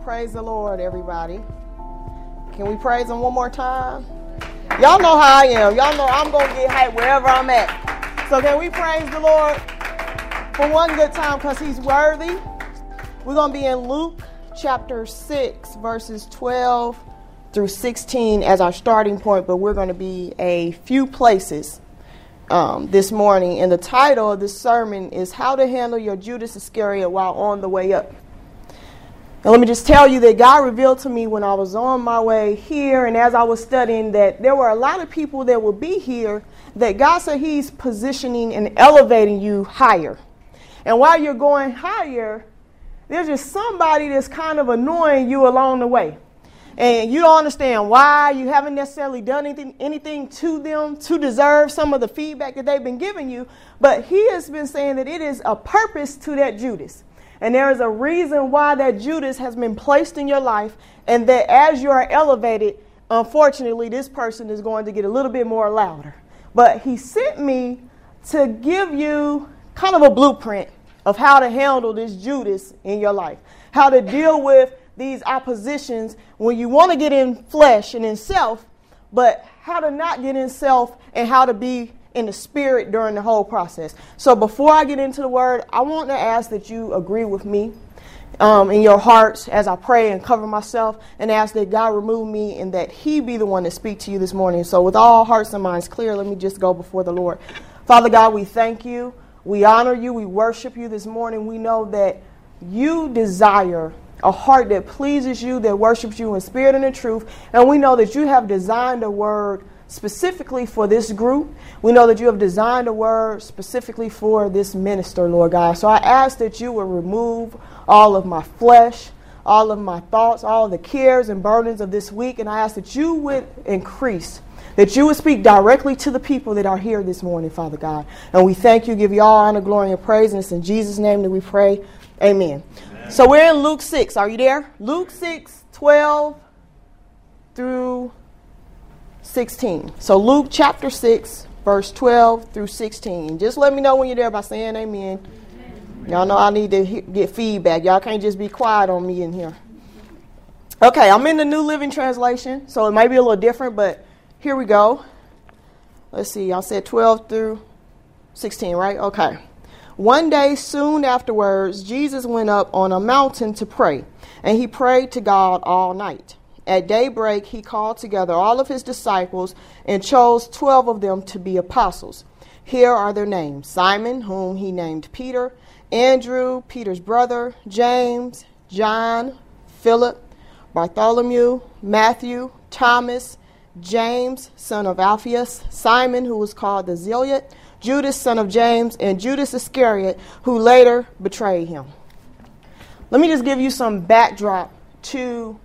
Praise the Lord, everybody. Can we praise him one more time? Y'all know how I am. Y'all know I'm going to get hyped wherever I'm at. So can we praise the Lord for one good time because he's worthy? We're going to be in Luke chapter 6, verses 12 through 16 as our starting point, but we're going to be a few places this morning. And the title of this sermon is How to Handle Your Judas Iscariot While on the Way Up. And let me just tell you that God revealed to me when I was on my way here and as I was studying that there were a lot of people that will be here that God said he's positioning and elevating you higher. And while you're going higher, there's just somebody that's kind of annoying you along the way. And you don't understand why. You haven't necessarily done anything to them to deserve some of the feedback that they've been giving you. But he has been saying that it is a purpose to that Judas. And there is a reason why that Judas has been placed in your life, and that as you are elevated, unfortunately, this person is going to get a little bit more louder. But he sent me to give you kind of a blueprint of how to handle this Judas in your life, how to deal with these oppositions when you want to get in flesh and in self, but how to not get in self and how to be in the spirit during the whole process. So before I get into the word, I want to ask that you agree with me in your hearts as I pray and cover myself and ask that God remove me and that he be the one to speak to you this morning. So with all hearts and minds clear, let me just go before the Lord. Father God, we thank you. We honor you. We worship you this morning. We know that you desire a heart that pleases you, that worships you in spirit and in truth. And we know that you have designed a word specifically for this group. We know that you have designed a word specifically for this minister, Lord God. So I ask that you will remove all of my flesh, all of my thoughts, all of the cares and burdens of this week. And I ask that you would increase, that you would speak directly to the people that are here this morning, Father God. And we thank you, give you all honor, glory, and praise. And it's in Jesus' name that we pray. Amen. So we're in Luke 6. Are you there? Luke 6, 12 through 16. So Luke chapter 6, verse 12 through 16. Just let me know when you're there by saying amen. Y'all know I need to get feedback. Y'all can't just be quiet on me in here. Okay, I'm in the New Living Translation, so it might be a little different, but here we go. Let's see, y'all said 12 through 16, right? Okay. One day soon afterwards, Jesus went up on a mountain to pray, and he prayed to God all night. At daybreak, he called together all of his disciples and chose 12 of them to be apostles. Here are their names: Simon, whom he named Peter, Andrew, Peter's brother, James, John, Philip, Bartholomew, Matthew, Thomas, James, son of Alphaeus, Simon, who was called the Zealot, Judas, son of James, and Judas Iscariot, who later betrayed him. Let me just give you some backdrop to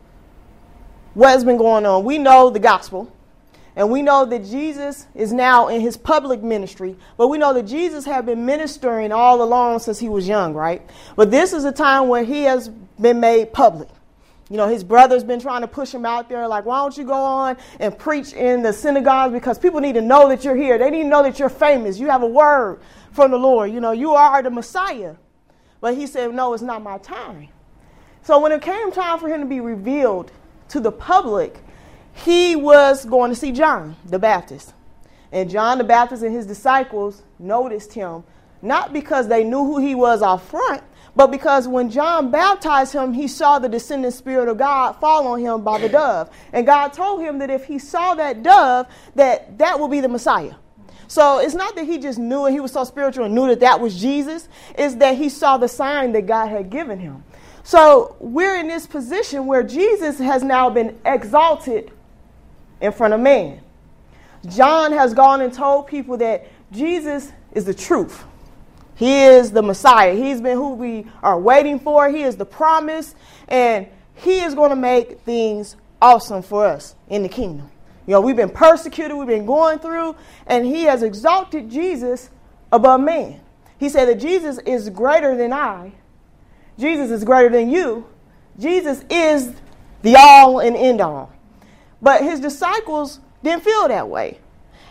what has been going on. We know the gospel, and we know that Jesus is now in his public ministry, but we know that Jesus had been ministering all along since he was young, right? But this is a time where he has been made public. You know, his brother's been trying to push him out there, like, why don't you go on and preach in the synagogues, because people need to know that you're here. They need to know that you're famous. You have a word from the Lord. You know, you are the Messiah. But he said, no, it's not my time. So when it came time for him to be revealed to the public, he was going to see John the Baptist. And John the Baptist and his disciples noticed him, not because they knew who he was out front, but because when John baptized him, he saw the descending Spirit of God fall on him by the dove. And God told him that if he saw that dove, that would be the Messiah. So it's not that he just knew it, he was so spiritual and knew that that was Jesus. It's that he saw the sign that God had given him. So we're in this position where Jesus has now been exalted in front of man. John has gone and told people that Jesus is the truth. He is the Messiah. He's been who we are waiting for. He is the promise. And he is going to make things awesome for us in the kingdom. You know, we've been persecuted. We've been going through. And he has exalted Jesus above man. He said that Jesus is greater than I. Jesus is greater than you. Jesus is the all and end all. But his disciples didn't feel that way.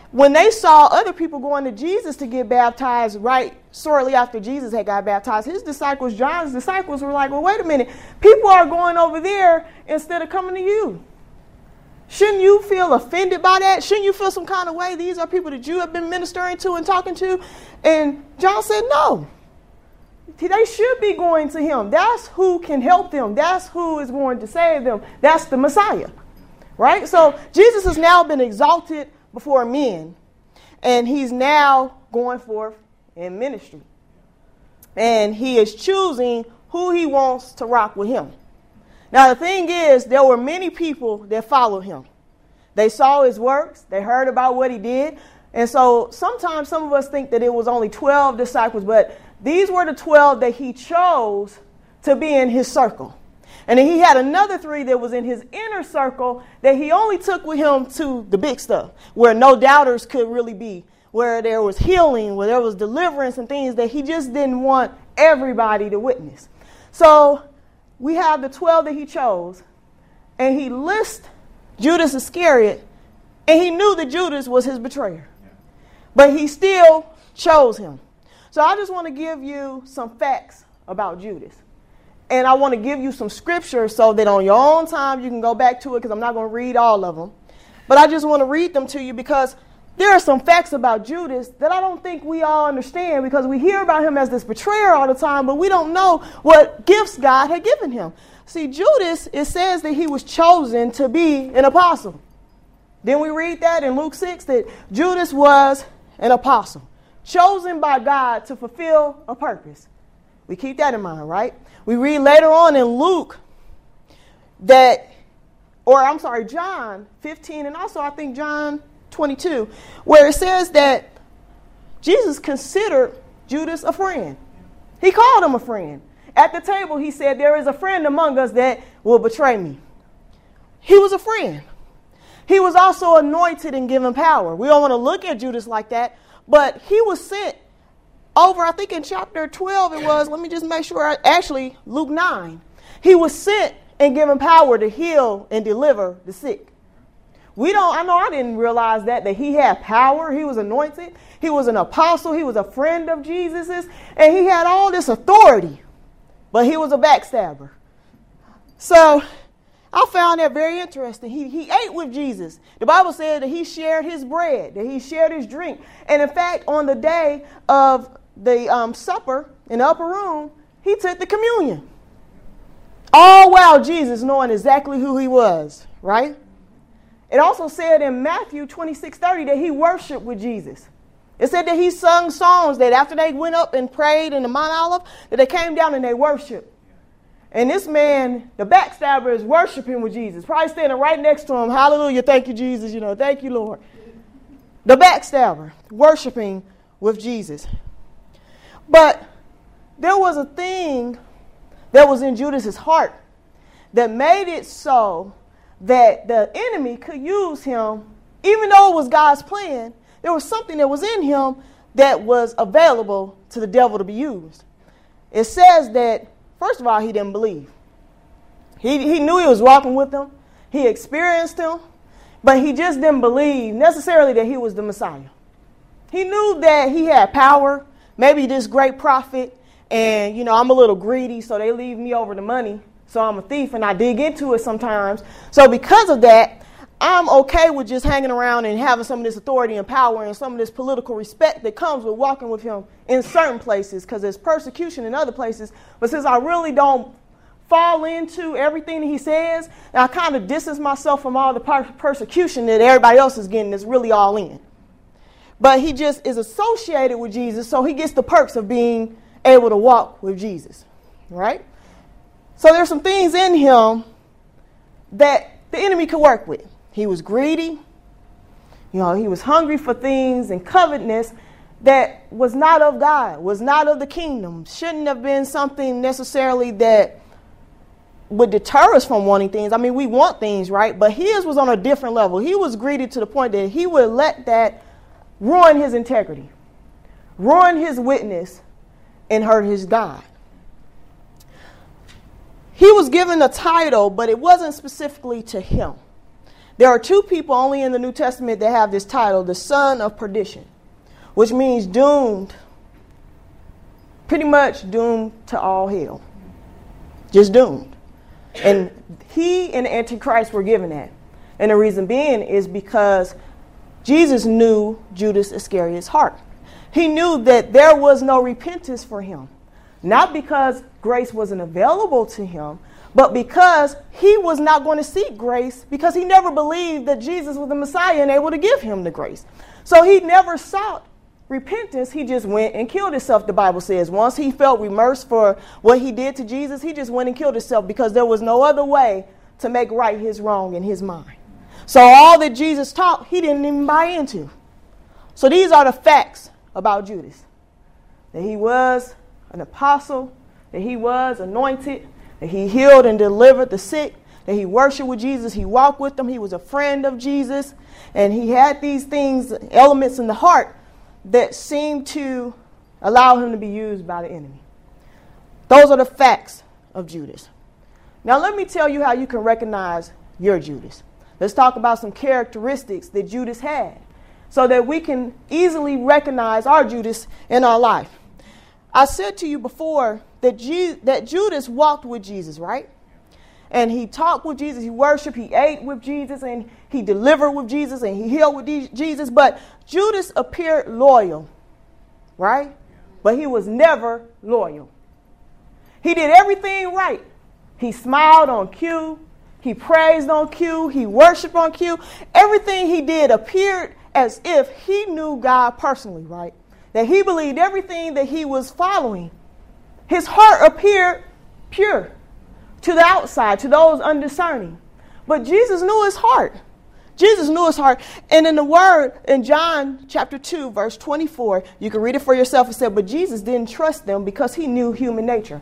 when they saw other people going to Jesus to get baptized right shortly after Jesus had got baptized, his disciples, John's disciples, were like, well, wait a minute. People are going over there instead of coming to you. Shouldn't you feel offended by that? Shouldn't you feel some kind of way? These are people that you have been ministering to and talking to. And John said, no. They should be going to him. That's who can help them. That's who is going to save them. That's the Messiah. Right? So Jesus has now been exalted before men. And he's now going forth in ministry. And he is choosing who he wants to rock with him. Now, the thing is, there were many people that followed him. They saw his works. They heard about what he did. And so sometimes some of us think that it was only 12 disciples, but these were the 12 that he chose to be in his circle. And then he had another 3 that was in his inner circle that he only took with him to the big stuff, where no doubters could really be, where there was healing, where there was deliverance and things that he just didn't want everybody to witness. So we have the 12 that he chose, and he lists Judas Iscariot, and he knew that Judas was his betrayer. But he still chose him. So I just want to give you some facts about Judas. And I want to give you some scripture so that on your own time you can go back to it, because I'm not going to read all of them. But I just want to read them to you because there are some facts about Judas that I don't think we all understand, because we hear about him as this betrayer all the time, but we don't know what gifts God had given him. See, Judas, it says that he was chosen to be an apostle. Then we read that in Luke 6 that Judas was an apostle, chosen by God to fulfill a purpose. We keep that in mind, right? We read later on in Luke John 15, and also I think John 22, where it says that Jesus considered Judas a friend. He called him a friend. At the table, he said, there is a friend among us that will betray me. He was a friend. He was also anointed and given power. We don't want to look at Judas like that, but he was sent over, I think in chapter 12 it was, let me just make sure, actually Luke 9. He was sent and given power to heal and deliver the sick. I didn't realize that he had power. He was anointed. He was an apostle. He was a friend of Jesus's, and he had all this authority, but he was a backstabber. So I found that very interesting. He ate with Jesus. The Bible said that he shared his bread, that he shared his drink. And in fact, on the day of the supper in the upper room, he took the communion. All while Jesus knowing exactly who he was, right? It also said in Matthew 26:30 that he worshiped with Jesus. It said that he sung songs that after they went up and prayed in the Mount Olive, that they came down and they worshiped. And this man, the backstabber, is worshiping with Jesus, probably standing right next to him. Hallelujah, thank you, Jesus, thank you, Lord. The backstabber, worshiping with Jesus. But there was a thing that was in Judas's heart that made it so that the enemy could use him, even though it was God's plan. There was something that was in him that was available to the devil to be used. It says that, first of all, he didn't believe. He knew he was walking with him. He experienced him, but he just didn't believe necessarily that he was the Messiah. He knew that he had power, maybe this great prophet, and, I'm a little greedy, so they leave me over the money. So I'm a thief and I dig into it sometimes. So because of that, I'm okay with just hanging around and having some of this authority and power and some of this political respect that comes with walking with him in certain places, because there's persecution in other places. But since I really don't fall into everything that he says, I kind of distance myself from all the persecution that everybody else is getting that's really all in. But he just is associated with Jesus, so he gets the perks of being able to walk with Jesus, right? So there's some things in him that the enemy could work with. He was greedy. He was hungry for things and covetousness that was not of God, was not of the kingdom, shouldn't have been something necessarily that would deter us from wanting things. I mean, we want things, right? But his was on a different level. He was greedy to the point that he would let that ruin his integrity, ruin his witness, and hurt his God. He was given a title, but it wasn't specifically to him. There are two people only in the New Testament that have this title, the son of perdition, which means doomed, pretty much doomed to all hell. Just doomed. And he and the Antichrist were given that. And the reason being is because Jesus knew Judas Iscariot's heart. He knew that there was no repentance for him. Not because grace wasn't available to him, but because he was not going to seek grace because he never believed that Jesus was the Messiah and able to give him the grace. So he never sought repentance. He just went and killed himself, the Bible says. Once he felt remorse for what he did to Jesus, he just went and killed himself because there was no other way to make right his wrong in his mind. So all that Jesus taught, he didn't even buy into. So these are the facts about Judas. That he was an apostle, that he was anointed, that he healed and delivered the sick, that he worshiped with Jesus, he walked with them, he was a friend of Jesus, and he had these things, elements in the heart that seemed to allow him to be used by the enemy. Those are the facts of Judas. Now let me tell you how you can recognize your Judas. Let's talk about some characteristics that Judas had so that we can easily recognize our Judas in our life. I said to you before that Judas walked with Jesus, right? And he talked with Jesus, he worshiped, he ate with Jesus, and he delivered with Jesus, and he healed with Jesus. But Judas appeared loyal, right? But he was never loyal. He did everything right. He smiled on cue. He praised on cue. He worshiped on cue. Everything he did appeared as if he knew God personally, right? That he believed everything that he was following. His heart appeared pure to the outside, to those undiscerning. But Jesus knew his heart. Jesus knew his heart. And in the word, in John chapter 2, verse 24, you can read it for yourself. It said, but Jesus didn't trust them because he knew human nature.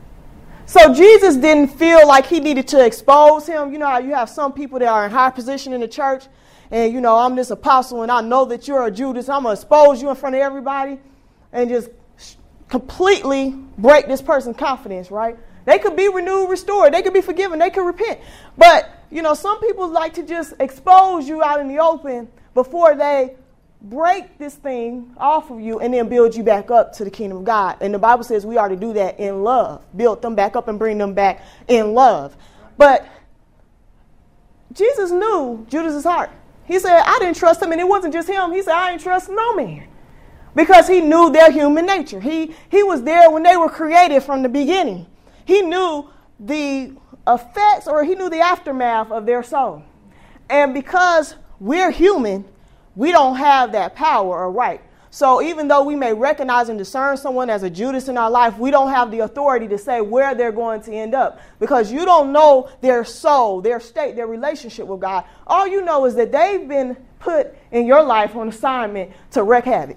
So Jesus didn't feel like he needed to expose him. You know how you have some people that are in high position in the church, and, you know, I'm this apostle, and I know that you're a Judas. I'm going to expose you in front of everybody and just completely break this person's confidence, right? They could be renewed, restored. They could be forgiven. They could repent. But, you know, some people like to just expose you out in the open before they break this thing off of you and then build you back up to the kingdom of God. And the Bible says we are to do that in love. Build them back up and bring them back in love. But Jesus knew Judas's heart. He said, I didn't trust him. And it wasn't just him. He said, I didn't trust no man. Because he knew their human nature. He was there when they were created from the beginning. He knew the effects, or he knew the aftermath of their soul. And because we're human, we don't have that power or right. So even though we may recognize and discern someone as a Judas in our life, we don't have the authority to say where they're going to end up, because you don't know their soul, their state, their relationship with God. All you know is that they've been put in your life on assignment to wreak havoc.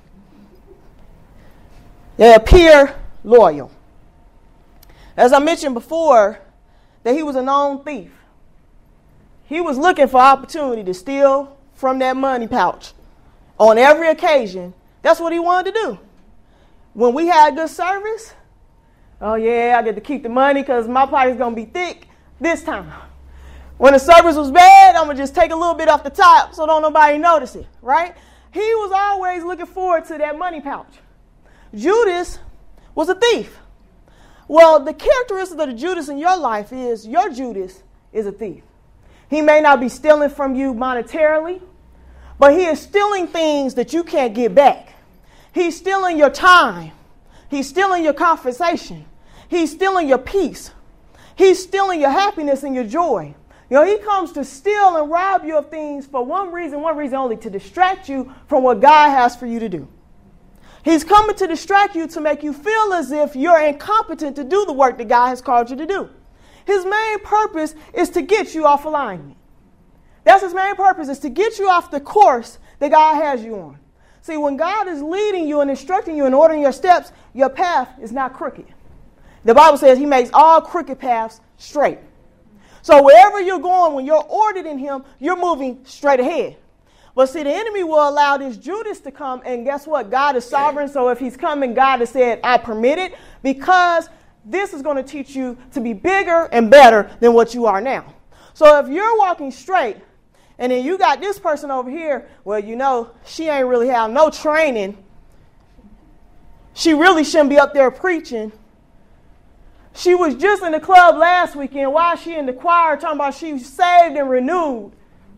They appear loyal. As I mentioned before, that he was a known thief. He was looking for opportunity to steal from that money pouch on every occasion. That's what he wanted to do. When we had good service, oh yeah, I get to keep the money because my pocket's going to be thick this time. When the service was bad, I'm going to just take a little bit off the top so don't nobody notice it, right? He was always looking forward to that money pouch. Judas was a thief. Well, the characteristic of the Judas in your life is your Judas is a thief. He may not be stealing from you monetarily, but he is stealing things that you can't get back. He's stealing your time. He's stealing your conversation. He's stealing your peace. He's stealing your happiness and your joy. You know, he comes to steal and rob you of things for one reason only, to distract you from what God has for you to do. He's coming to distract you to make you feel as if you're incompetent to do the work that God has called you to do. His main purpose is to get you off alignment. That's his main purpose, is to get you off the course that God has you on. See, when God is leading you and instructing you and ordering your steps, your path is not crooked. The Bible says he makes all crooked paths straight. So wherever you're going, when you're ordered in him, you're moving straight ahead. But see, the enemy will allow this Judas to come, and guess what? God is sovereign, so if he's coming, God has said, I permit it, because this is going to teach you to be bigger and better than what you are now. So if you're walking straight, And then you got this person over here, well, you know, she ain't really have no training. She really shouldn't be up there preaching. She was just in the club last weekend. Why is she in the choir talking about she was saved and renewed?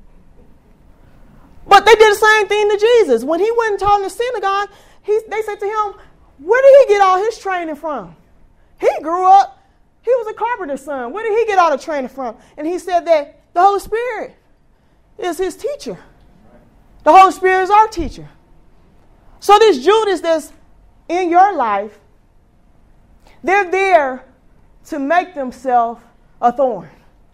But they did the same thing to Jesus. When he went and taught in the synagogue, they said to him, where did he get all his training from? He grew up, he was a carpenter's son. Where did he get all the training from? And he said that the Holy Spirit is his teacher. The Holy Spirit is our teacher. So this Judas that's in your life, they're there to make themselves a thorn.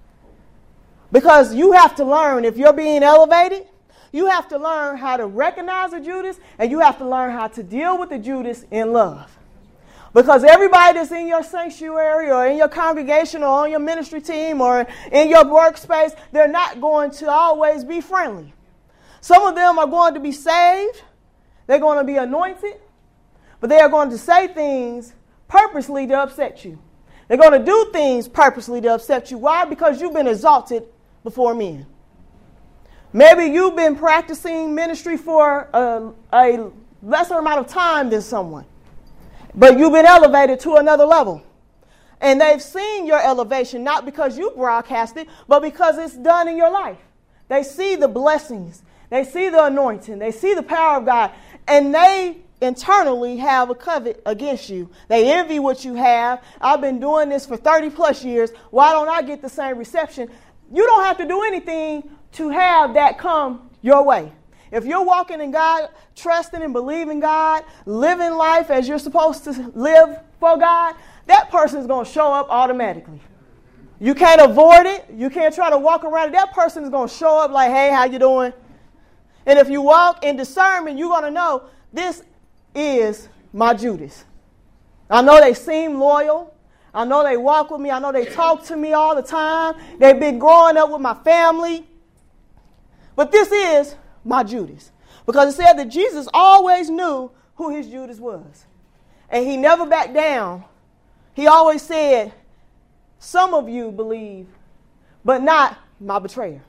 Because you have to learn, if you're being elevated, you have to learn how to recognize a Judas, and you have to learn how to deal with the Judas in love. Because everybody that's in your sanctuary or in your congregation or on your ministry team or in your workspace, they're not going to always be friendly. Some of them are going to be saved. They're going to be anointed. But they are going to say things purposely to upset you. They're going to do things purposely to upset you. Why? Because you've been exalted before men. Maybe you've been practicing ministry for a lesser amount of time than someone. But you've been elevated to another level. And they've seen your elevation, not because you broadcast it, but because it's done in your life. They see the blessings. They see the anointing. They see the power of God. And they internally have a covet against you. They envy what you have. I've been doing this for 30 plus years. Why don't I get the same reception? You don't have to do anything to have that come your way. If you're walking in God, trusting and believing God, living life as you're supposed to live for God, that person is going to show up automatically. You can't avoid it. You can't try to walk around it. That person is going to show up like, hey, how you doing? And if you walk in discernment, you're going to know this is my Judas. I know they seem loyal. I know they walk with me. I know they talk to me all the time. They've been growing up with my family. But this is my Judas. Because it said that Jesus always knew who his Judas was. And he never backed down. He always said, some of you believe, but not my betrayer.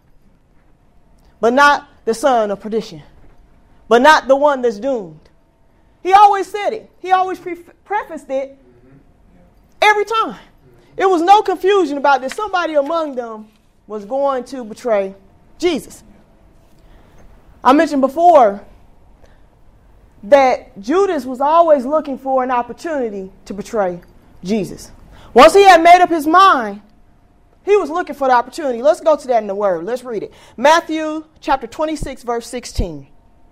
But not the son of perdition. But not the one that's doomed. He always said it. He always prefaced it every time. There was no confusion about this. Somebody among them was going to betray Jesus. I mentioned before that Judas was always looking for an opportunity to betray Jesus. Once he had made up his mind, he was looking for the opportunity. Let's go to that in the Word. Let's read it. Matthew chapter 26, verse 16.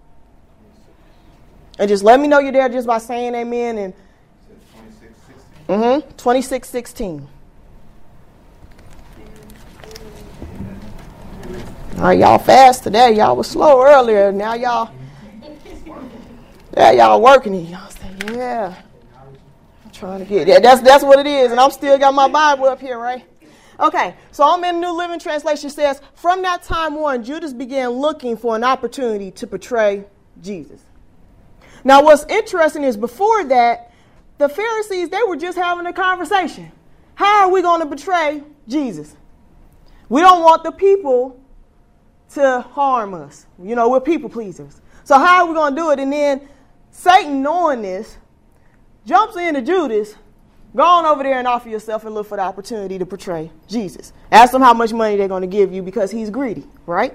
And just let me know you're there just by saying amen. And 26:16. All right, y'all fast today. Y'all was slow earlier. Now y'all working it. Y'all say, yeah. I'm trying to get it. That's what it is. And I'm still got my Bible up here, right? Okay, so I'm in New Living Translation. Says, from that time on, Judas began looking for an opportunity to betray Jesus. Now, what's interesting is before that, the Pharisees, they were just having a conversation. How are we going to betray Jesus? We don't want the people to harm us. You know, we're people pleasers. So how are we going to do it? And then Satan, knowing this, jumps into Judas. Go on over there and offer yourself and look for the opportunity to betray Jesus. Ask them how much money they're going to give you because he's greedy, right?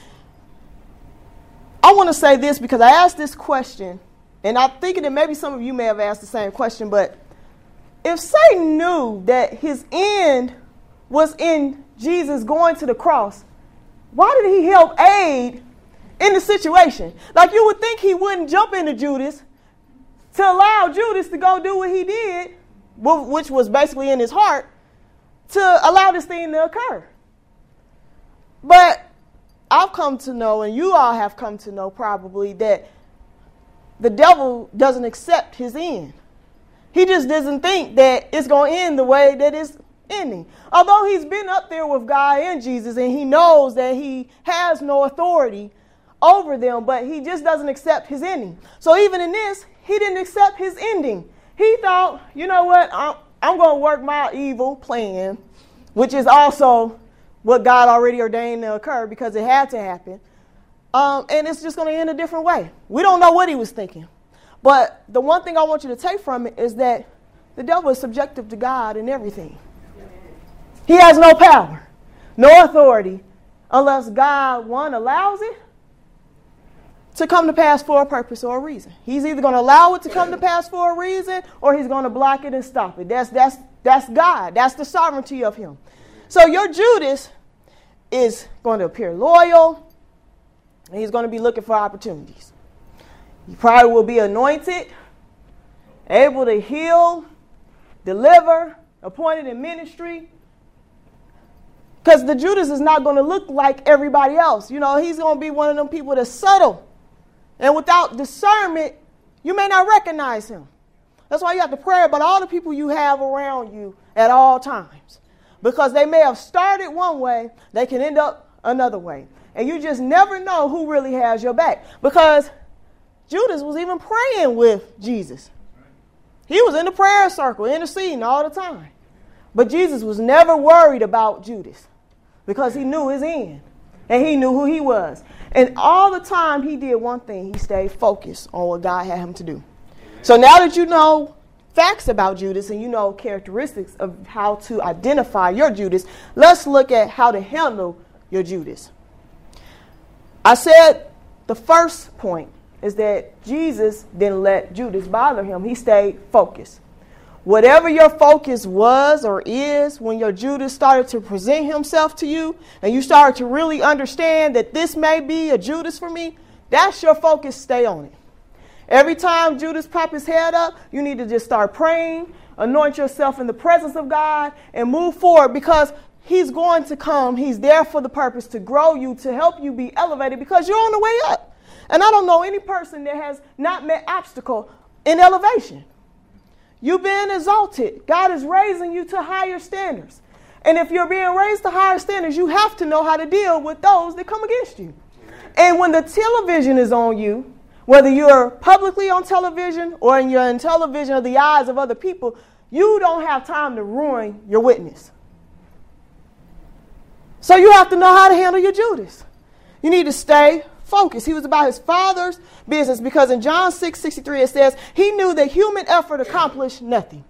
I want to say this because I asked this question, and I'm thinking that maybe some of you may have asked the same question, but if Satan knew that his end was in Jesus going to the cross, why did he help aid in the situation? Like, you would think he wouldn't jump into Judas to allow Judas to go do what he did, which was basically in his heart, to allow this thing to occur. But I've come to know, and you all have come to know probably, that the devil doesn't accept his end. He just doesn't think that it's going to end the way that it's ending. Although he's been up there with God and Jesus, and he knows that he has no authority over them, but he just doesn't accept his ending. So even in this, he didn't accept his ending. He thought, you know what, I'm going to work my evil plan, which is also what God already ordained to occur because it had to happen. And it's just going to end a different way. We don't know what he was thinking. But the one thing I want you to take from it is that the devil is subjective to God in everything. He has no power, no authority, unless God, one, allows it to come to pass for a purpose or a reason. He's either going to allow it to come to pass for a reason, or he's going to block it and stop it. That's God. That's the sovereignty of him. So your Judas is going to appear loyal, and he's going to be looking for opportunities. He probably will be anointed, able to heal, deliver, appointed in ministry. Because the Judas is not going to look like everybody else. You know, he's going to be one of them people that's subtle. And without discernment, you may not recognize him. That's why you have to pray about all the people you have around you at all times. Because they may have started one way, they can end up another way. And you just never know who really has your back. Because Judas was even praying with Jesus. He was in the prayer circle, interceding all the time. But Jesus was never worried about Judas because he knew his end. And he knew who he was. And all the time he did one thing. He stayed focused on what God had him to do. So now that you know facts about Judas and you know characteristics of how to identify your Judas, let's look at how to handle your Judas. I said the first point is that Jesus didn't let Judas bother him. He stayed focused. Whatever your focus was or is when your Judas started to present himself to you and you started to really understand that this may be a Judas for me, that's your focus. Stay on it. Every time Judas pop his head up, you need to just start praying, anoint yourself in the presence of God, and move forward because he's going to come. He's there for the purpose to grow you, to help you be elevated because you're on the way up. And I don't know any person that has not met obstacle in elevation. You've been exalted. God is raising you to higher standards. And if you're being raised to higher standards, you have to know how to deal with those that come against you. And when the television is on you, whether you're publicly on television or you're in television of the eyes of other people, you don't have time to ruin your witness. So you have to know how to handle your Judas. You need to stay focused. He was about his Father's business because in John 6:63 it says, he knew that human effort accomplished nothing.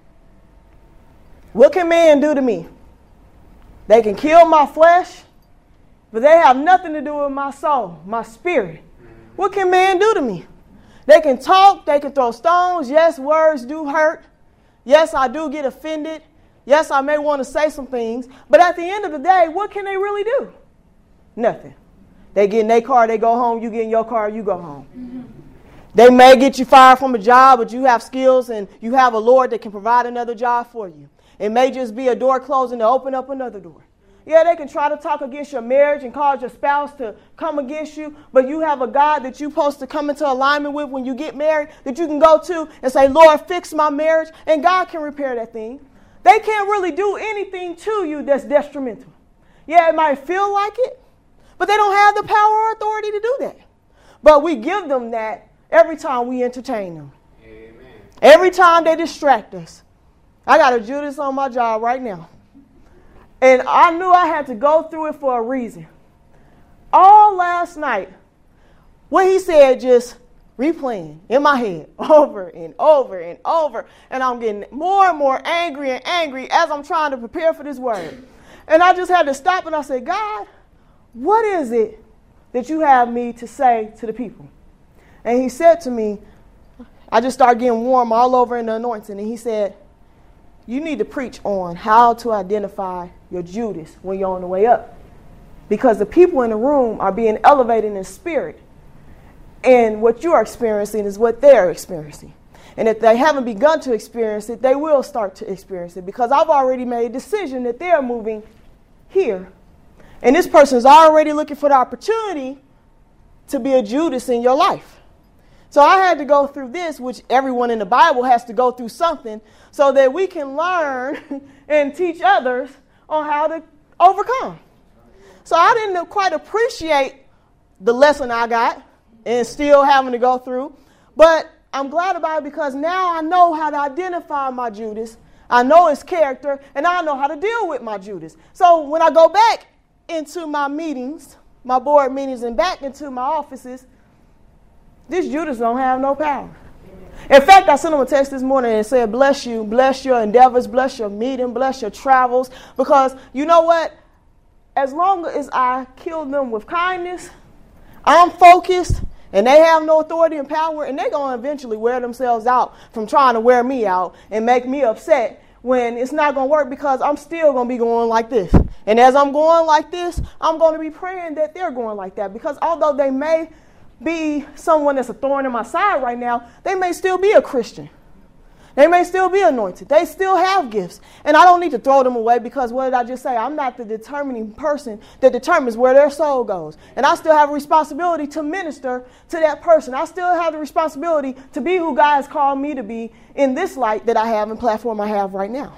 What can man do to me? They can kill my flesh, but they have nothing to do with my soul, my spirit. What can man do to me? They can talk, they can throw stones. Yes, words do hurt. Yes, I do get offended. Yes, I may want to say some things. But at the end of the day, what can they really do? Nothing. They get in their car, they go home. You get in your car, you go home. Mm-hmm. They may get you fired from a job, but you have skills and you have a Lord that can provide another job for you. It may just be a door closing to open up another door. Yeah, they can try to talk against your marriage and cause your spouse to come against you, but you have a God that you're supposed to come into alignment with when you get married that you can go to and say, Lord, fix my marriage, and God can repair that thing. They can't really do anything to you that's detrimental. Yeah, it might feel like it, but they don't have the power or authority to do that. But we give them that every time we entertain them. Amen. Every time they distract us. I got a Judas on my job right now. And I knew I had to go through it for a reason. All last night, what he said just replaying in my head over and over and over. And I'm getting more and more angry and angry as I'm trying to prepare for this word. And I just had to stop and I said, God, what is it that you have me to say to the people? And he said to me, I just started getting warm all over in the anointing. And he said, you need to preach on how to identify your Judas when you're on the way up. Because the people in the room are being elevated in spirit. And what you are experiencing is what they're experiencing. And if they haven't begun to experience it, they will start to experience it. Because I've already made a decision that they're moving here. And this person is already looking for the opportunity to be a Judas in your life. So I had to go through this, which everyone in the Bible has to go through something, so that we can learn and teach others on how to overcome. So I didn't quite appreciate the lesson I got and still having to go through. But I'm glad about it because now I know how to identify my Judas. I know his character, and I know how to deal with my Judas. So when I go back into my meetings, my board meetings, and back into my offices, this Judas don't have no power. In fact, I sent him a text this morning and said, bless you, bless your endeavors, bless your meeting, bless your travels. Because you know what? As long as I kill them with kindness, I'm focused, and they have no authority and power, and they're going to eventually wear themselves out from trying to wear me out and make me upset when it's not going to work, because I'm still going to be going like this. And as I'm going like this, I'm going to be praying that they're going like that, because although they may be someone that's a thorn in my side right now, they may still be a Christian. They may still be anointed. They still have gifts. And I don't need to throw them away, because what did I just say? I'm not the determining person that determines where their soul goes. And I still have a responsibility to minister to that person. I still have the responsibility to be who God has called me to be in this light that I have and platform I have right now.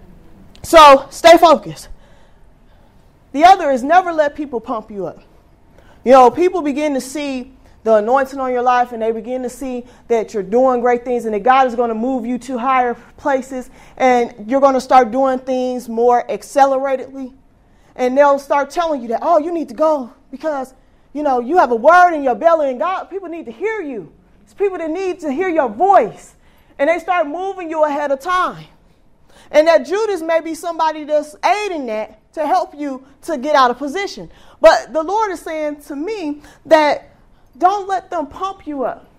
So stay focused. The other is never let people pump you up. You know, people begin to see the anointing on your life, and they begin to see that you're doing great things and that God is going to move you to higher places, and you're going to start doing things more acceleratedly. And they'll start telling you that, oh, you need to go because, you know, you have a word in your belly, and God, people need to hear you. It's people that need to hear your voice. And they start moving you ahead of time. And that Judas may be somebody that's aiding that to help you to get out of position. But the Lord is saying to me that don't let them pump you up.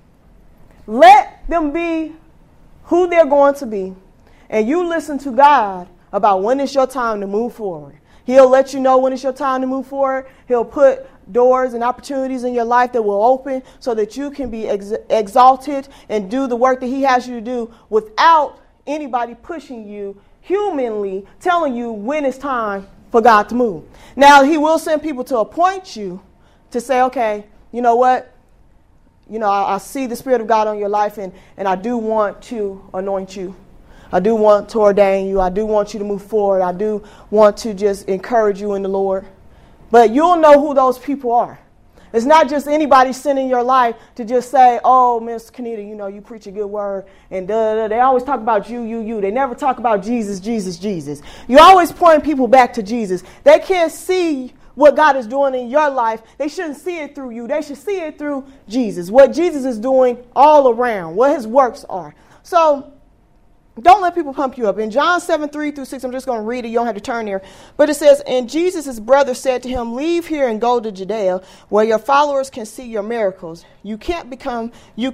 Let them be who they're going to be. And you listen to God about when it's your time to move forward. He'll let you know when it's your time to move forward. He'll put doors and opportunities in your life that will open so that you can be exalted and do the work that he has you to do without anybody pushing you humanly, telling you when it's time for God to move. Now, he will send people to appoint you to say, okay, you know what? You know, I see the Spirit of God on your life, and I do want to anoint you. I do want to ordain you. I do want you to move forward. I do want to just encourage you in the Lord. But you'll know who those people are. It's not just anybody sending your life to just say, oh, Miss Kenita, you know, you preach a good word. And they always talk about you. They never talk about Jesus, Jesus, Jesus. You always point people back to Jesus. They can't see what God is doing in your life. They shouldn't see it through you. They should see it through Jesus, what Jesus is doing all around, what his works are. So don't let people pump you up. In John 7:3-6, I'm just going to read it. You don't have to turn there. But it says, and Jesus' brother said to him, leave here and go to Judea, where your followers can see your miracles. You can't become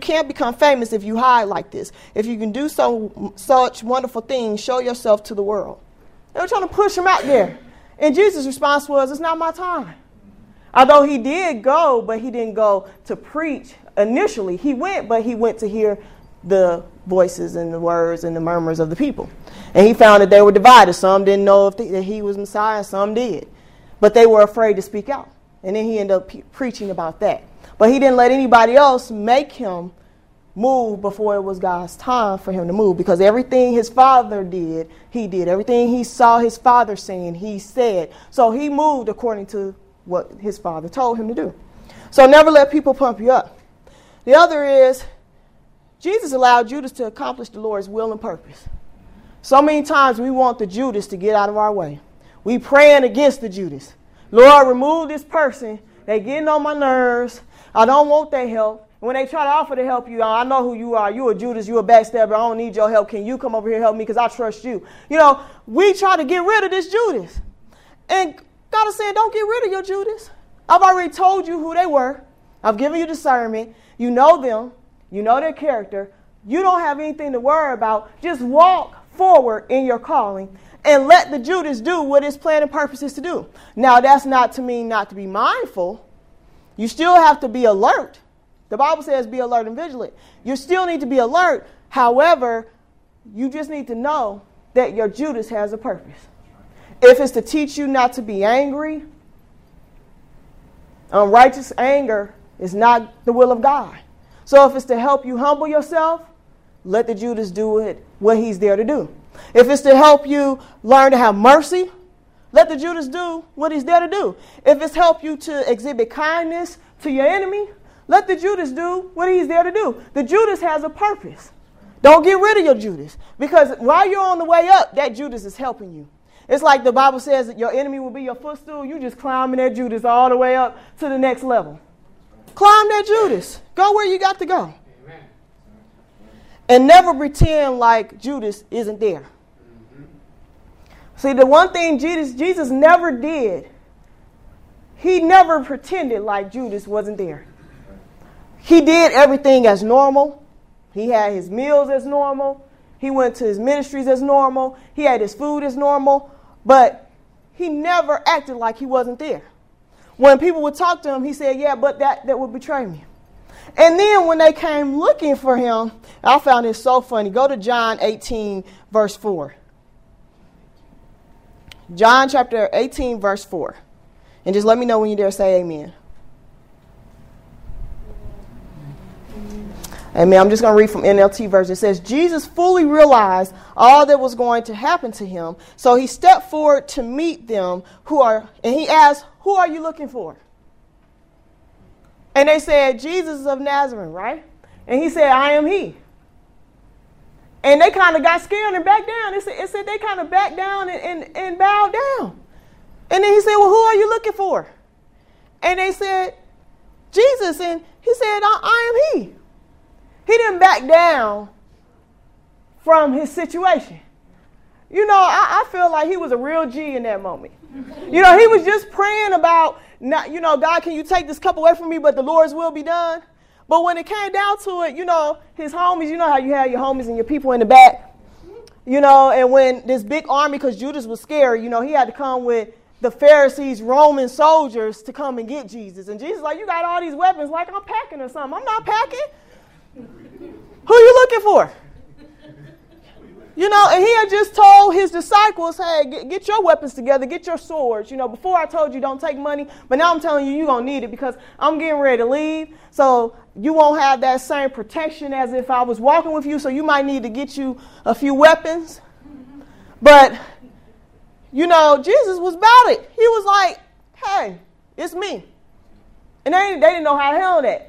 famous if you hide like this. If you can do such wonderful things, show yourself to the world. They were trying to push him out there. And Jesus' response was, it's not my time. Although he did go, but he didn't go to preach initially. He went, but he went to hear the voices and the words and the murmurs of the people. And he found that they were divided. Some didn't know that he was Messiah, some did. But they were afraid to speak out. And then he ended up preaching about that. But he didn't let anybody else make him move before it was God's time for him to move, because everything his father did, he did. Everything he saw his father saying, he said. So he moved according to what his father told him to do. So never let people pump you up. The other is, Jesus allowed Judas to accomplish the Lord's will and purpose. So many times we want the Judas to get out of our way. We praying against the Judas. Lord, remove this person. They getting on my nerves. I don't want their help. When they try to offer to help you, I know who you are. You a Judas, you a backstabber. I don't need your help. Can you come over here and help me because I trust you? You know, we try to get rid of this Judas. And God is saying, don't get rid of your Judas. I've already told you who they were. I've given you discernment. You know them. You know their character. You don't have anything to worry about. Just walk forward in your calling and let the Judas do what his plan and purpose is to do. Now, that's not to mean not to be mindful. You still have to be alert. The Bible says be alert and vigilant. You still need to be alert. However, you just need to know that your Judas has a purpose. If it's to teach you not to be angry, unrighteous anger is not the will of God. So if it's to help you humble yourself, let the Judas do what he's there to do. If it's to help you learn to have mercy, let the Judas do what he's there to do. If it's help you to exhibit kindness to your enemy, let the Judas do what he's there to do. The Judas has a purpose. Don't get rid of your Judas. Because while you're on the way up, that Judas is helping you. It's like the Bible says that your enemy will be your footstool. You just climbing that Judas all the way up to the next level. Climb that Judas. Go where you got to go. Amen. And never pretend like Judas isn't there. Mm-hmm. See, the one thing Jesus never did, he never pretended like Judas wasn't there. He did everything as normal. He had his meals as normal. He went to his ministries as normal. He had his food as normal. But he never acted like he wasn't there. When people would talk to him, he said, yeah, but that would betray me. And then when they came looking for him, I found it so funny. Go to John 18, verse 4. John chapter 18, verse 4. And just let me know when you dare say amen. Amen. I'm just going to read from NLT version. It says, Jesus fully realized all that was going to happen to him. So he stepped forward to meet them and he asked, who are you looking for? And they said, Jesus of Nazareth, right? And he said, I am he. And they kind of got scared and backed down. It said they kind of backed down and bowed down. And then he said, well, who are you looking for? And they said, Jesus. And he said, I am he. He didn't back down from his situation. You know, I feel like he was a real G in that moment. You know, he was just praying about, God, can you take this cup away from me, but the Lord's will be done. But when it came down to it, his homies, you know how you have your homies and your people in the back, and when this big army, because Judas was scared, he had to come with the Pharisees, Roman soldiers to come and get Jesus. And Jesus like, you got all these weapons like I'm packing or something. I'm not packing. Who you looking for? And he had just told his disciples, hey, get your weapons together, get your swords. Before I told you don't take money, but now I'm telling you, you're going to need it because I'm getting ready to leave. So you won't have that same protection as if I was walking with you. So you might need to get you a few weapons. But, Jesus was about it. He was like, hey, it's me. And they didn't know how to handle that.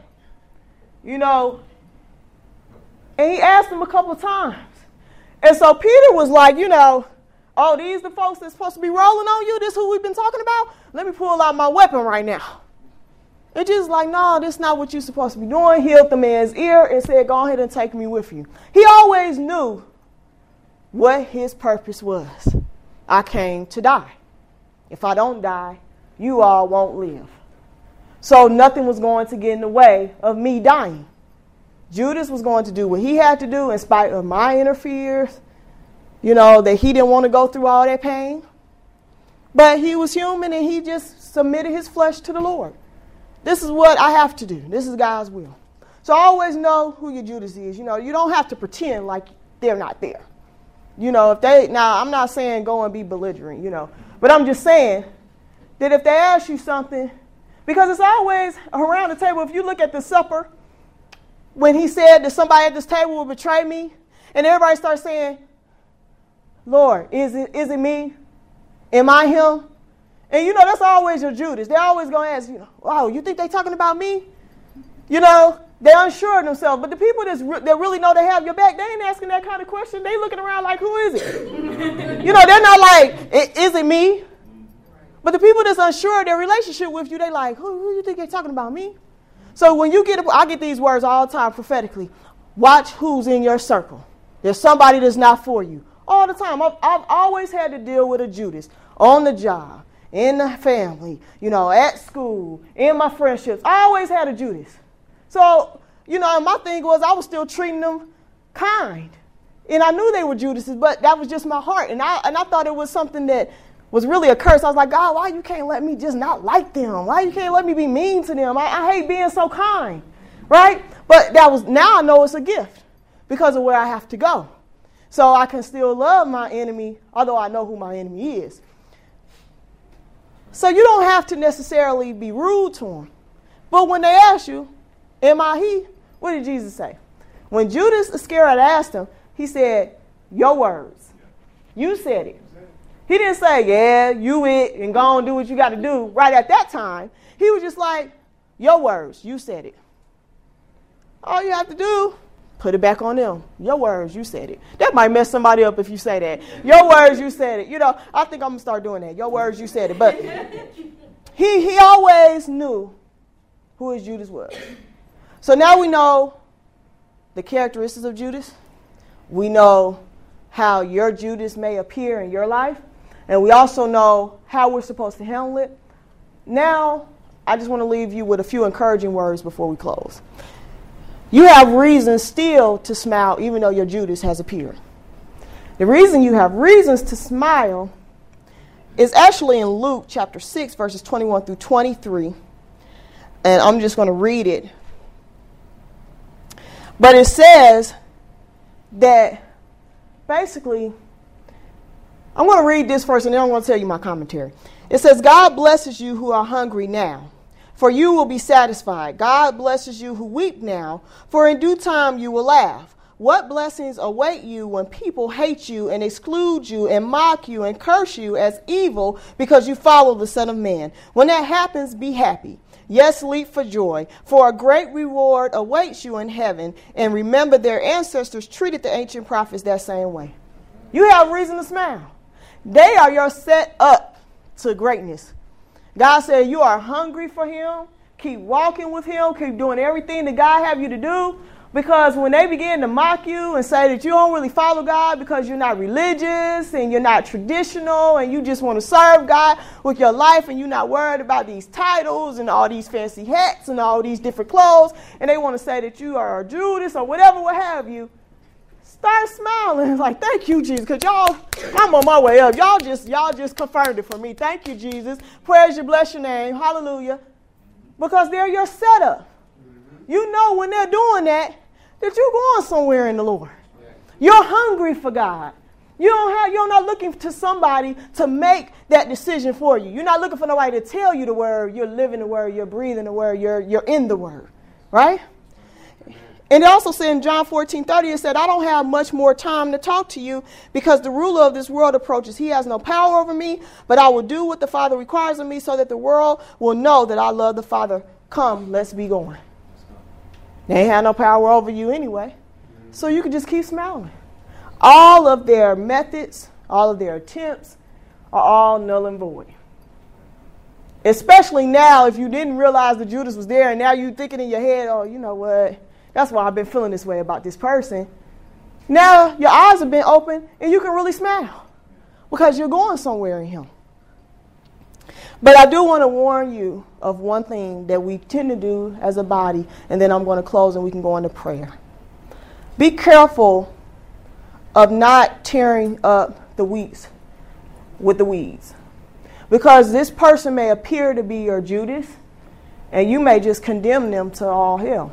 And he asked them a couple of times. And so Peter was like, oh, these the folks that's supposed to be rolling on you? This who we've been talking about? Let me pull out my weapon right now. And Jesus like, no, this is not what you're supposed to be doing. Healed the man's ear and said, go ahead and take me with you. He always knew what his purpose was. I came to die. If I don't die, you all won't live. So nothing was going to get in the way of me dying. Judas was going to do what he had to do in spite of my interference, that he didn't want to go through all that pain. But he was human and he just submitted his flesh to the Lord. This is what I have to do. This is God's will. So always know who your Judas is. You don't have to pretend like they're not there. Now I'm not saying go and be belligerent, but I'm just saying that if they ask you something, because it's always around the table. If you look at the supper, when he said that somebody at this table will betray me, and everybody starts saying, Lord, is it me? Am I him? And that's always your Judas. They're always going to ask, wow, you think they're talking about me? They're unsure of themselves. But the people that really know they have your back, they ain't asking that kind of question. They looking around like, who is it? They're not like, is it me? But the people that's unsure of their relationship with you, they like, who you think they're talking about, me? So when I get these words all the time prophetically. Watch who's in your circle. There's somebody that's not for you. All the time. I've always had to deal with a Judas on the job, in the family, at school, in my friendships. I always had a Judas. So, my thing was I was still treating them kind. And I knew they were Judases, but that was just my heart. And I thought it was something that was really a curse. I was like, God, why you can't let me just not like them? Why you can't let me be mean to them? I hate being so kind, right? But now I know it's a gift because of where I have to go. So I can still love my enemy, although I know who my enemy is. So you don't have to necessarily be rude to them. But when they ask you, am I he? What did Jesus say? When Judas Iscariot asked him, he said, your words. You said it. He didn't say, yeah, you it, and go on and do what you got to do right at that time. He was just like, your words, you said it. All you have to do, Put it back on them. Your words, you said it. That might mess somebody up if you say that. Your words, you said it. I think I'm going to start doing that. Your words, you said it. But he always knew who his Judas was. So now we know the characteristics of Judas. We know how your Judas may appear in your life. And we also know how we're supposed to handle it. Now, I just want to leave you with a few encouraging words before we close. You have reasons still to smile even though your Judas has appeared. The reason you have reasons to smile is actually in Luke chapter 6, verses 21 through 23. And I'm just going to read it. But it says that basically, I'm going to read this first and then I'm going to tell you my commentary. It says, God blesses you who are hungry now, for you will be satisfied. God blesses you who weep now, for in due time you will laugh. What blessings await you when people hate you and exclude you and mock you and curse you as evil because you follow the Son of Man? When that happens, be happy. Yes, leap for joy, for a great reward awaits you in heaven. And remember, their ancestors treated the ancient prophets that same way. You have reason to smile. They are your set up to greatness. God said you are hungry for him. Keep walking with him. Keep doing everything that God have you to do. Because when they begin to mock you and say that you don't really follow God because you're not religious and you're not traditional and you just want to serve God with your life and you're not worried about these titles and all these fancy hats and all these different clothes, and they want to say that you are a Judas or whatever, what have you, start smiling. It's like, thank you, Jesus, because y'all, I'm on my way up. Y'all just confirmed it for me. Thank you, Jesus. Praise you, bless your name. Hallelujah. Because they're your setup. You know when they're doing that you're going somewhere in the Lord. You're hungry for God. You're not looking to somebody to make that decision for you. You're not looking for nobody to tell you the word. You're living the word. You're breathing the word. You're in the word. Right? And it also said in John 14:30, it said, I don't have much more time to talk to you because the ruler of this world approaches. He has no power over me, but I will do what the Father requires of me so that the world will know that I love the Father. Come, let's be going. They ain't have no power over you anyway. So you can just keep smiling. All of their methods, all of their attempts are all null and void. Especially now if you didn't realize that Judas was there and now you're thinking in your head, oh, you know what? That's why I've been feeling this way about this person. Now your eyes have been opened and you can really smile because you're going somewhere in him. But I do want to warn you of one thing that we tend to do as a body, and then I'm going to close and we can go into prayer. Be careful of not tearing up the weeds with the weeds. Because this person may appear to be your Judas, and you may just condemn them to all hell.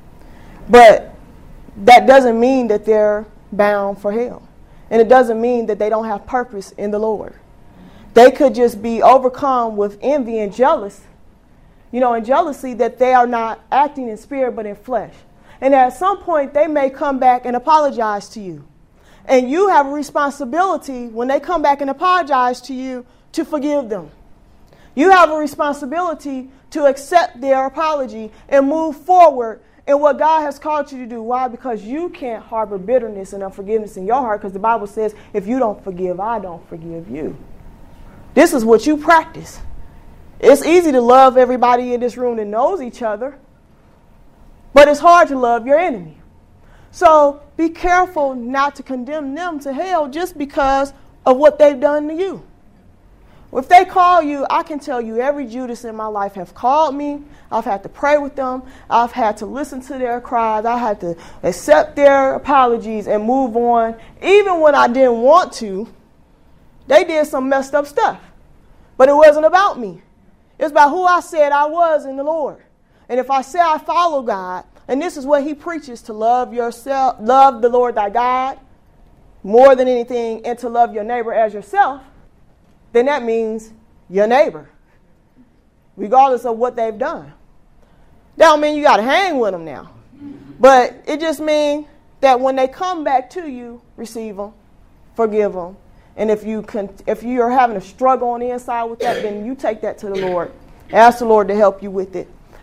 But that doesn't mean that they're bound for hell. And it doesn't mean that they don't have purpose in the Lord. They could just be overcome with envy and jealous, and jealousy that they are not acting in spirit but in flesh. And at some point, they may come back and apologize to you. And you have a responsibility when they come back and apologize to you to forgive them. You have a responsibility to accept their apology and move forward in what God has called you to do. Why? Because you can't harbor bitterness and unforgiveness in your heart, because the Bible says, if you don't forgive, I don't forgive you. This is what you practice. It's easy to love everybody in this room that knows each other, but it's hard to love your enemy. So be careful not to condemn them to hell just because of what they've done to you. If they call you, I can tell you every Judas in my life have called me. I've had to pray with them. I've had to listen to their cries. I had to accept their apologies and move on. Even when I didn't want to, they did some messed up stuff. But it wasn't about me. It's about who I said I was in the Lord. And if I say I follow God, and this is what he preaches, to love yourself, love the Lord thy God more than anything, and to love your neighbor as yourself, then that means your neighbor, regardless of what they've done. That don't mean you got to hang with them now. But it just means that when they come back to you, receive them, forgive them. And if you are having a struggle on the inside with that, then you take that to the Lord. Ask the Lord to help you with it.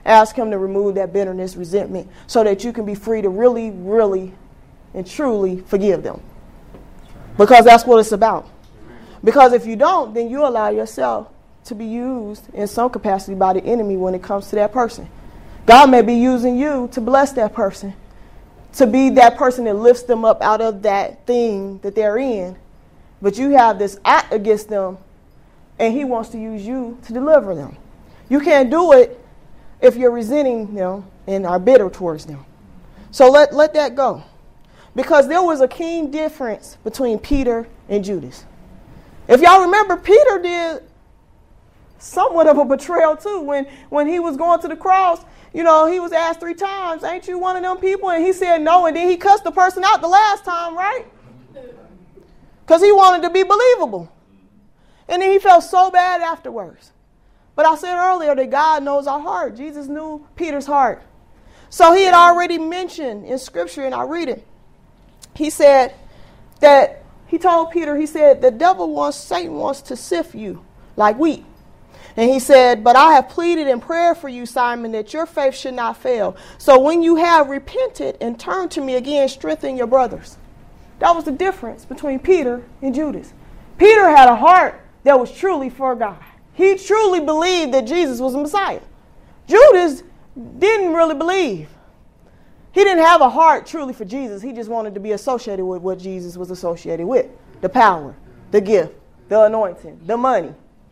Ask him to remove that bitterness, resentment, so that you can be free to really, really, and truly forgive them. Because that's what it's about. Because if you don't, then you allow yourself to be used in some capacity by the enemy when it comes to that person. God may be using you to bless that person, to be that person that lifts them up out of that thing that they're in. But you have this act against them, and he wants to use you to deliver them. You can't do it if you're resenting them and are bitter towards them. So let that go. Because there was a keen difference between Peter and Judas. If y'all remember, Peter did somewhat of a betrayal too. When he was going to the cross, he was asked 3 times, ain't you one of them people? And he said no, and then he cussed the person out the last time, right? Because he wanted to be believable. And then he felt so bad afterwards. But I said earlier that God knows our heart. Jesus knew Peter's heart. So he had already mentioned in Scripture, and I read it. He said that he told Peter, he said, Satan wants to sift you like wheat. And he said, but I have pleaded in prayer for you, Simon, that your faith should not fail. So when you have repented and turned to me again, strengthen your brothers. That was the difference between Peter and Judas. Peter had a heart that was truly for God. He truly believed that Jesus was the Messiah. Judas didn't really believe. He didn't have a heart truly for Jesus. He just wanted to be associated with what Jesus was associated with. The power, the gift, the anointing, the money.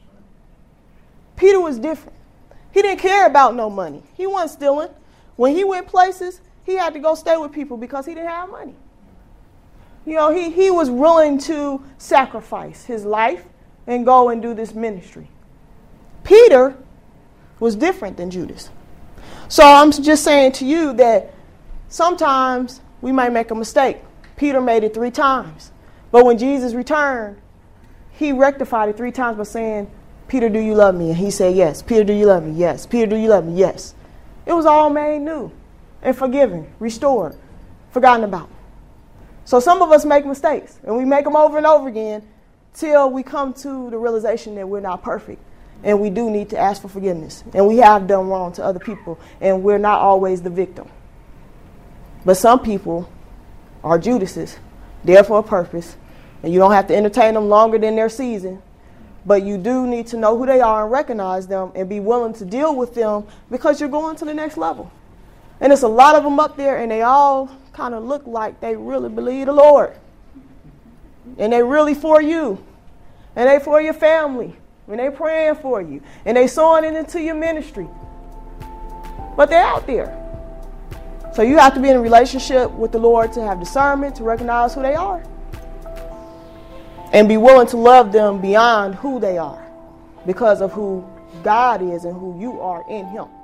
Peter was different. He didn't care about no money. He wasn't stealing. When he went places, he had to go stay with people because he didn't have money. He was willing to sacrifice his life and go and do this ministry. Peter was different than Judas. So I'm just saying to you that sometimes we might make a mistake. Peter made it 3 times. But when Jesus returned, he rectified it 3 times by saying, Peter, do you love me? And he said, yes. Peter, do you love me? Yes. Peter, do you love me? Yes. It was all made new and forgiven, restored, forgotten about. So some of us make mistakes, and we make them over and over again till we come to the realization that we're not perfect, and we do need to ask for forgiveness, and we have done wrong to other people, and we're not always the victim. But some people are Judases, there for a purpose, and you don't have to entertain them longer than their season, but you do need to know who they are and recognize them and be willing to deal with them because you're going to the next level. And there's a lot of them up there, and they all kind of look like they really believe the Lord. And they really for you. And they for your family. And they praying for you. And they sowing it into your ministry. But they're out there. So you have to be in a relationship with the Lord to have discernment, to recognize who they are. And be willing to love them beyond who they are. Because of who God is and who you are in Him.